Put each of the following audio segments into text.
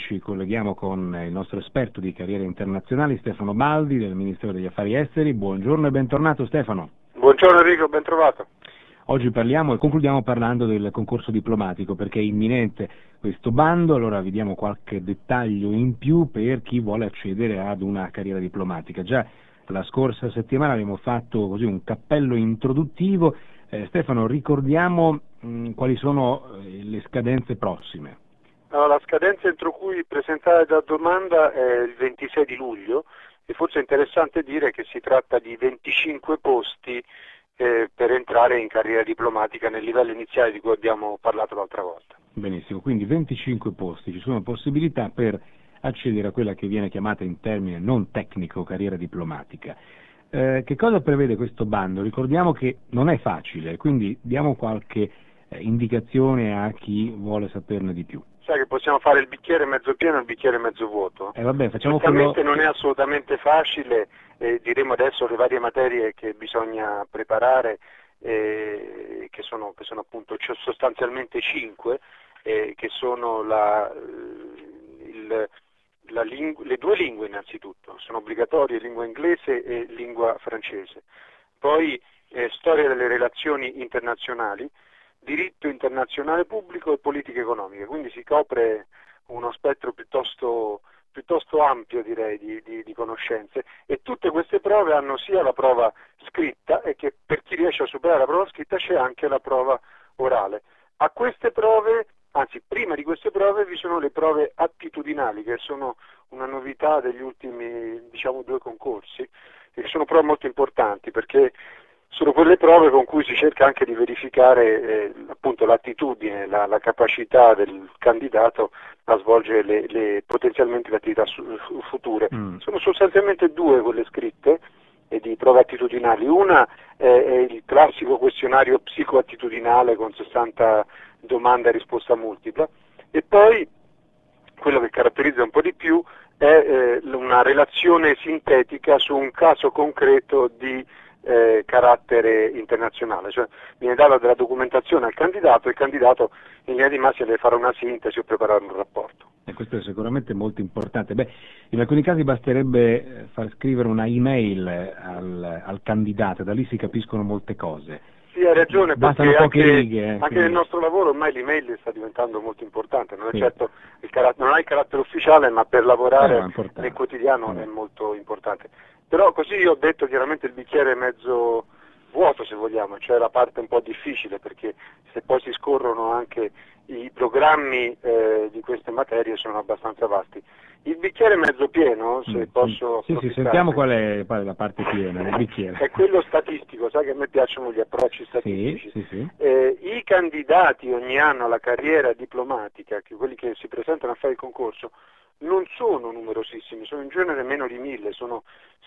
ci colleghiamo con il nostro esperto di carriere internazionali, Stefano Baldi, del Ministero degli Affari Esteri. Buongiorno e bentornato Stefano. Buongiorno Enrico, ben trovato. Oggi parliamo e concludiamo parlando del concorso diplomatico, perché è imminente questo bando, allora vi diamo qualche dettaglio in più per chi vuole accedere ad una carriera diplomatica. Già la scorsa settimana abbiamo fatto così un cappello introduttivo. Stefano, ricordiamo quali sono le scadenze prossime. Allora, la scadenza entro cui presentare la domanda è il 26 di luglio e forse è interessante dire che si tratta di 25 posti per entrare in carriera diplomatica nel livello iniziale di cui abbiamo parlato l'altra volta. Benissimo, quindi 25 posti, ci sono possibilità per accedere a quella che viene chiamata in termine non tecnico carriera diplomatica. Che cosa prevede questo bando? Ricordiamo che non è facile, quindi diamo qualche indicazione a chi vuole saperne di più. Sai che possiamo fare il bicchiere mezzo pieno e il bicchiere mezzo vuoto? Vabbè, facciamo certamente non è assolutamente facile, diremo adesso le varie materie che bisogna preparare, che sono appunto sostanzialmente 5, che sono le due lingue innanzitutto, sono obbligatorie lingua inglese e lingua francese, poi storia delle relazioni internazionali, diritto internazionale pubblico e politica economica, quindi si copre uno spettro piuttosto ampio, direi, di conoscenze, e tutte queste prove hanno sia la prova scritta, e che per chi riesce a superare la prova scritta c'è anche la prova orale. A queste prove, anzi prima di queste prove, vi sono le prove attitudinali, che sono una novità degli ultimi 2 concorsi, che sono prove molto importanti perché sono quelle prove con cui si cerca anche di verificare appunto l'attitudine, la capacità del candidato a svolgere potenzialmente le attività future. Sono sostanzialmente 2 quelle scritte e di prove attitudinali. Una è il classico questionario psicoattitudinale con 60 domande a risposta multipla, e poi quello che caratterizza un po' di più è una relazione sintetica su un caso concreto di carattere internazionale, cioè viene data della documentazione al candidato e il candidato in linea di massima deve fare una sintesi o preparare un rapporto. E questo è sicuramente molto importante. In alcuni casi basterebbe far scrivere una email al candidato, da lì si capiscono molte cose. Sì, hai ragione, bastano perché poche righe. Anche nel nostro lavoro ormai l'email sta diventando molto importante, non è certo non ha il carattere ufficiale, ma per lavorare nel quotidiano è molto importante. Però così io ho detto chiaramente il bicchiere mezzo vuoto, se vogliamo, cioè la parte un po' difficile, perché se poi si scorrono anche i programmi di queste materie sono abbastanza vasti. Il bicchiere mezzo pieno, se posso Sì, sentiamo qual è la parte piena del bicchiere. È quello statistico, sai che a me piacciono gli approcci statistici. Sì. I candidati ogni anno alla carriera diplomatica, quelli che si presentano a fare il concorso, non sono numerosissimi, sono in genere meno di 1000, sono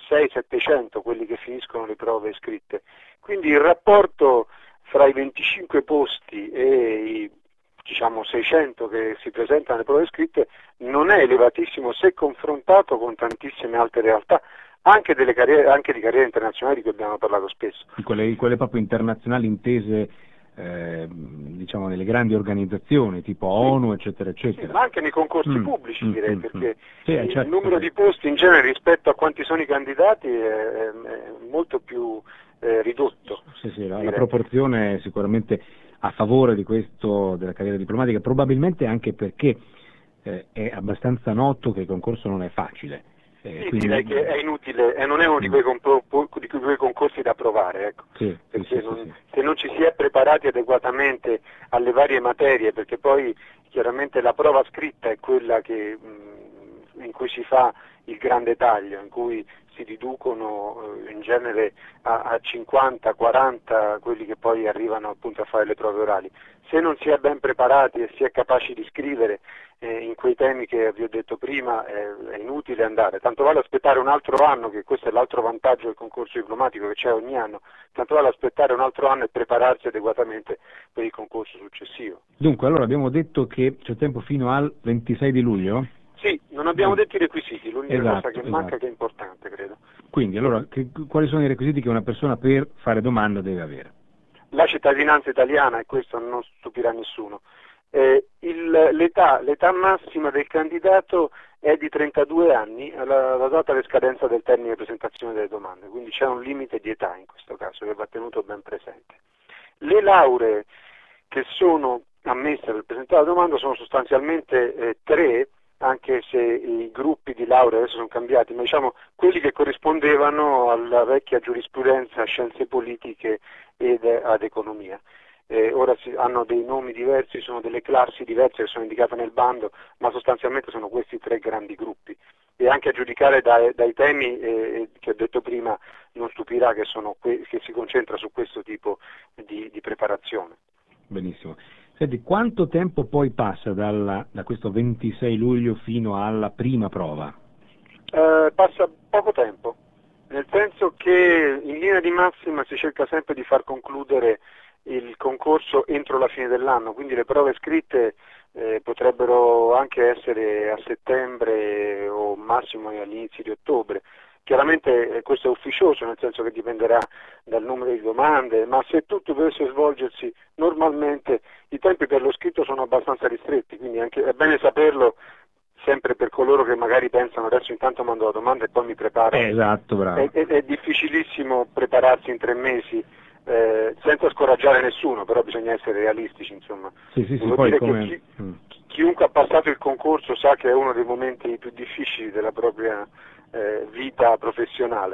600-700 quelli che finiscono le prove scritte. Quindi il rapporto fra i 25 posti e i 600 che si presentano alle prove scritte non è elevatissimo se confrontato con tantissime altre realtà, anche di carriere internazionali di cui abbiamo parlato spesso. Quelle proprio internazionali intese nelle grandi organizzazioni tipo ONU, eccetera, eccetera. Sì, ma anche nei concorsi pubblici, direi, perché certo, il numero di posti in genere rispetto a quanti sono i candidati è molto più ridotto. La proporzione è sicuramente a favore di questo, della carriera diplomatica, probabilmente anche perché è abbastanza noto che il concorso non è facile. Quindi direi che è inutile, non è uno di quei concorsi da provare, ecco. Perché se non ci si è preparati adeguatamente alle varie materie, perché poi chiaramente la prova scritta è quella in cui si fa il grande taglio, in cui si riducono in genere a 50-40 quelli che poi arrivano appunto a fare le prove orali. Se non si è ben preparati e si è capaci di scrivere in quei temi che vi ho detto prima, è inutile andare, tanto vale aspettare un altro anno, che questo è l'altro vantaggio del concorso diplomatico che c'è ogni anno, tanto vale aspettare un altro anno e prepararsi adeguatamente per il concorso successivo. Dunque, allora abbiamo detto che c'è tempo fino al 26 di luglio? Sì, non abbiamo detto i requisiti, l'unica cosa che manca che è importante, credo. Quindi, allora, quali sono i requisiti che una persona per fare domanda deve avere? La cittadinanza italiana, e questo non stupirà nessuno. L'età massima del candidato è di 32 anni, la data di scadenza del termine di presentazione delle domande, quindi c'è un limite di età in questo caso che va tenuto ben presente. Le lauree che sono ammesse per presentare la domanda sono sostanzialmente 3, anche se i gruppi di laurea adesso sono cambiati, ma diciamo quelli che corrispondevano alla vecchia giurisprudenza a scienze politiche ed ad economia. Ora hanno dei nomi diversi, sono delle classi diverse che sono indicate nel bando, ma sostanzialmente sono questi 3 grandi gruppi. E anche a giudicare dai temi che ho detto prima non stupirà che si concentra su questo tipo di preparazione. Benissimo. Senti, quanto tempo poi passa da questo 26 luglio fino alla prima prova? Passa poco tempo, nel senso che in linea di massima si cerca sempre di far concludere il concorso entro la fine dell'anno, quindi le prove scritte potrebbero anche essere a settembre o massimo agli inizi di ottobre. Chiaramente questo è ufficioso, nel senso che dipenderà dal numero di domande, ma se tutto dovesse svolgersi normalmente i tempi per lo scritto sono abbastanza ristretti, quindi anche, è bene saperlo sempre per coloro che magari pensano adesso intanto mando la domanda e poi mi preparo. Esatto, bravo. È difficilissimo prepararsi in 3 mesi senza scoraggiare nessuno, però bisogna essere realistici, insomma. Sì, Devo poi dire come... che chiunque ha passato il concorso sa che è uno dei momenti più difficili della propria vita professionale.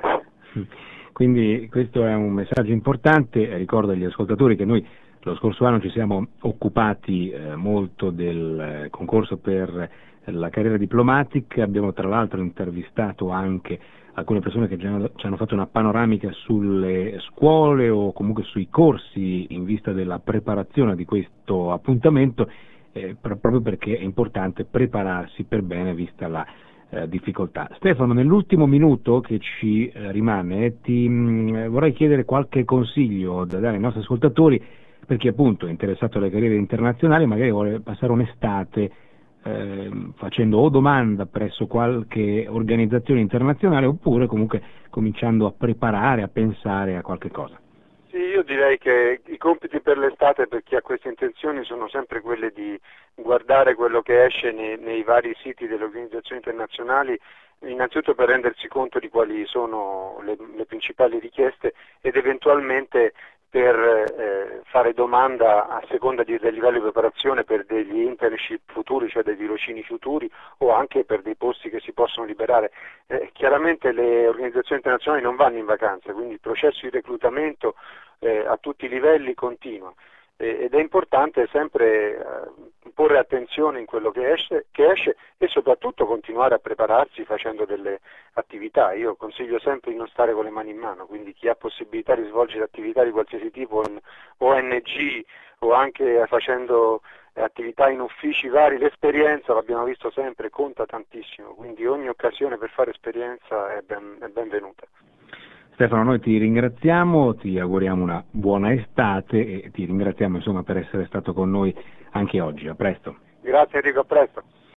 Quindi questo è un messaggio importante. Ricordo agli ascoltatori che noi lo scorso anno ci siamo occupati molto del concorso per la carriera diplomatica, abbiamo tra l'altro intervistato anche alcune persone che ci hanno fatto una panoramica sulle scuole o comunque sui corsi in vista della preparazione di questo appuntamento, proprio perché è importante prepararsi per bene vista la difficoltà. Stefano, nell'ultimo minuto che ci rimane ti vorrei chiedere qualche consiglio da dare ai nostri ascoltatori per chi appunto è interessato alle carriere internazionali, magari vuole passare un'estate facendo o domanda presso qualche organizzazione internazionale oppure comunque cominciando a preparare, a pensare a qualche cosa. Sì, io direi che i compiti per l'estate per chi ha queste intenzioni sono sempre quelli di guardare quello che esce nei vari siti delle organizzazioni internazionali, innanzitutto per rendersi conto di quali sono le principali richieste ed eventualmente per fare domanda a seconda del livello di preparazione per degli internship futuri, cioè dei tirocini futuri o anche per dei posti che si possono liberare. Chiaramente le organizzazioni internazionali non vanno in vacanza, quindi il processo di reclutamento a tutti i livelli continua ed è importante sempre porre attenzione in quello che esce e soprattutto continuare a prepararsi facendo delle attività. Io consiglio sempre di non stare con le mani in mano, quindi chi ha possibilità di svolgere attività di qualsiasi tipo, ONG o anche facendo attività in uffici vari, l'esperienza, l'abbiamo visto sempre, conta tantissimo, quindi ogni occasione per fare esperienza è benvenuta. Stefano, noi ti ringraziamo, ti auguriamo una buona estate e ti ringraziamo insomma per essere stato con noi anche oggi. A presto. Grazie Enrico, a presto.